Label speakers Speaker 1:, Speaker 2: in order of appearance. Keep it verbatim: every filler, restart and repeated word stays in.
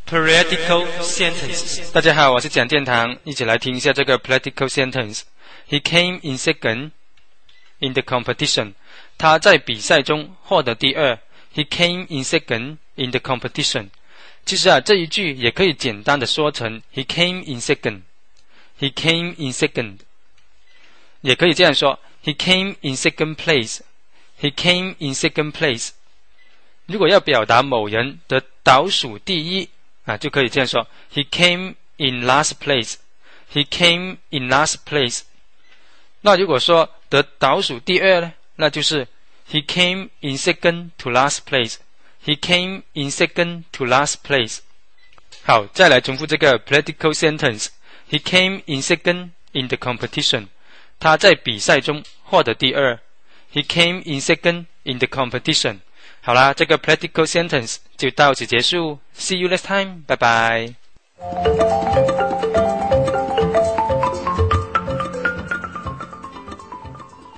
Speaker 1: Political sentence。大家好，我是蒋建堂，一起来听一下这个 political sentence。He came in second in the competition。他在比赛中获得第二。He came in second in the competition。其实啊，这一句也可以简单的说成 He came in second。He came in second。也可以这样说 He came in second place。He came in second place。如果要表达某人的倒数第一啊，就可以这样说 He came in last place。He came in last place。那如果说得倒数第二呢，那就是 He came in second to last place。He came in second to last place。好，再来重复这个 political sentence。He came in second in the competition。他在比赛中获得第二。He came in second in the competition。好啦，这个 political sentence 就到此结束。See you next time， 拜拜。